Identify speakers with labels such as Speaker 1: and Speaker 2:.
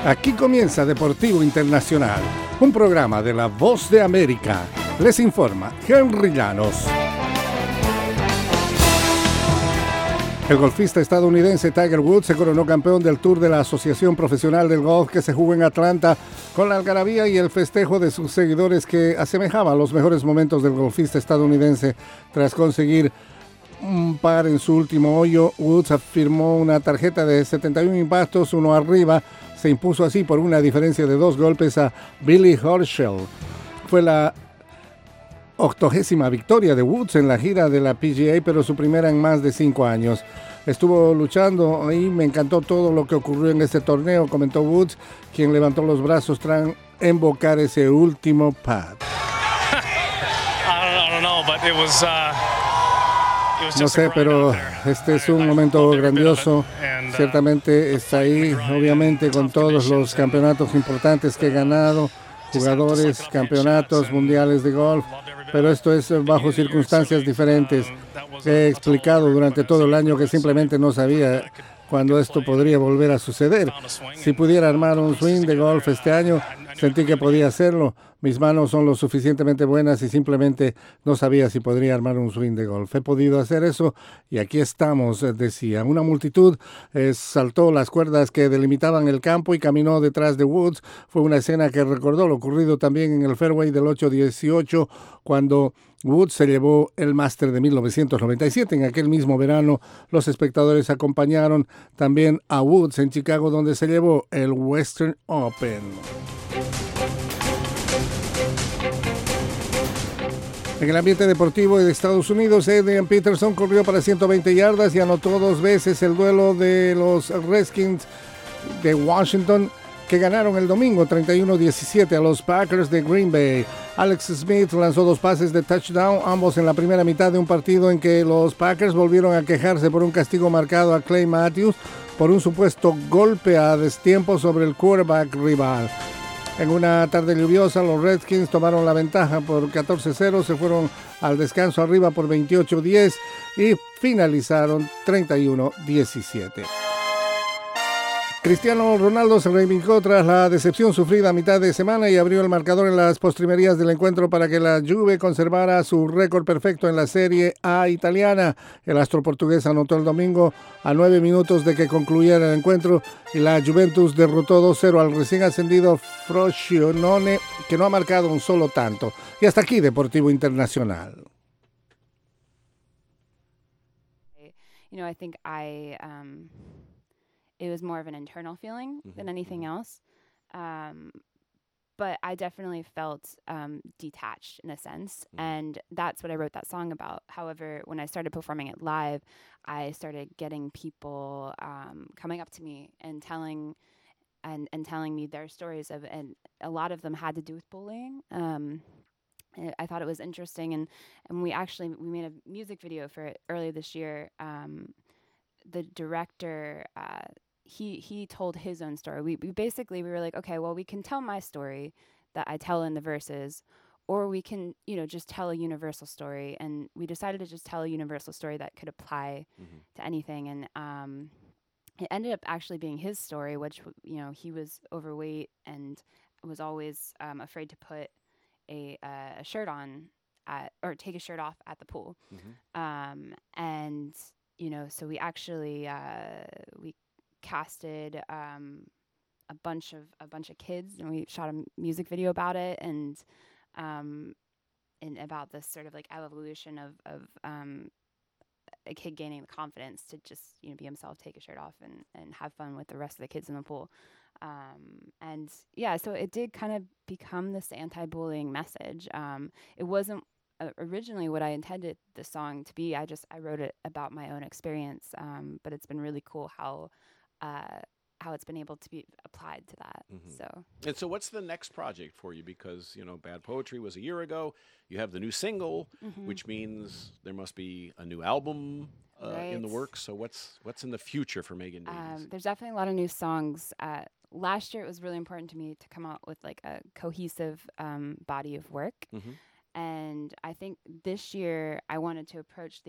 Speaker 1: Aquí comienza Deportivo Internacional, un programa de La Voz de América. Les informa Henry Llanos. El golfista estadounidense Tiger Woods se coronó campeón del Tour de la Asociación Profesional del Golf que se jugó en Atlanta con la algarabía y el festejo de sus seguidores que asemejaban los mejores momentos del golfista estadounidense tras conseguir un par en su último hoyo. Woods firmó una tarjeta de 71 impactos, uno arriba. Se impuso así por una diferencia de 2 golpes a Billy Horschel. Fue la 80ª victoria de Woods en la gira de la PGA, pero su primera en más de 5 años. Estuvo luchando y me encantó todo lo que ocurrió en este torneo, comentó Woods, quien levantó los brazos tras invocar ese último pad. No sé, pero este es un momento grandioso. Ciertamente está ahí, obviamente, con todos los campeonatos importantes que he ganado, jugadores, campeonatos mundiales de golf, pero esto es bajo circunstancias diferentes. He explicado durante todo el año que simplemente no sabía cuándo esto podría volver a suceder. Si pudiera armar un swing de golf este año, sentí que podía hacerlo. Mis manos son lo suficientemente buenas y simplemente no sabía si podría armar un swing de golf. He podido hacer eso y aquí estamos, decía. Una multitud saltó las cuerdas que delimitaban el campo y caminó detrás de Woods. Fue una escena que recordó lo ocurrido también en el fairway del 8-18 cuando Woods se llevó el Máster de 1997. En aquel mismo verano, los espectadores acompañaron también a Woods en Chicago, donde se llevó el Western Open. En el ambiente deportivo de Estados Unidos, Adrian Peterson corrió para 120 yardas y anotó 2 veces el duelo de los Redskins de Washington, que ganaron el domingo 31-17 a los Packers de Green Bay. Alex Smith lanzó 2 pases de touchdown, ambos en la primera mitad de un partido en que los Packers volvieron a quejarse por un castigo marcado a Clay Matthews por un supuesto golpe a destiempo sobre el quarterback rival. En una tarde lluviosa, los Redskins tomaron la ventaja por 14-0, se fueron al descanso arriba por 28-10 y finalizaron 31-17. Cristiano Ronaldo se reivindicó tras la decepción sufrida a mitad de semana y abrió el marcador en las postrimerías del encuentro para que la Juve conservara su récord perfecto en la Serie A italiana. El astro portugués anotó el domingo a 9 minutos de que concluyera el encuentro y la Juventus derrotó 2-0 al recién ascendido Frosinone, que no ha marcado un solo tanto. Y hasta aquí Deportivo Internacional.
Speaker 2: It was more of an internal feeling than anything else. But I definitely felt detached in a sense. And that's what I wrote that song about. However, when I started performing it live, I started getting people coming up to me and telling me their stories of, and a lot of them had to do with bullying. I thought it was interesting. And we made a music video for it earlier this year. The director, he told his own story. We were like, okay, well, we can tell my story that I tell in the verses, or we can, just tell a universal story. And we decided to just tell a universal story that could apply to anything. And it ended up actually being his story, which, he was overweight and was always afraid to put a shirt on or take a shirt off at the pool. And so we actually we casted a bunch of kids, and we shot a music video about it, and about this sort of like evolution of a kid gaining the confidence to just be himself, take a shirt off, and have fun with the rest of the kids in the pool. And yeah, so it did kind of become this anti-bullying message. It wasn't originally what I intended the song to be. I wrote it about my own experience, but it's been really cool how it's been able to be applied to that.
Speaker 3: So what's the next project for you? Because Bad Poetry was a year ago. You have the new single, which means there must be a new album in the works. So what's in the future for Megan Davies?
Speaker 2: There's definitely a lot of new songs. Last year it was really important to me to come out with like a cohesive body of work. And I think this year I wanted to approach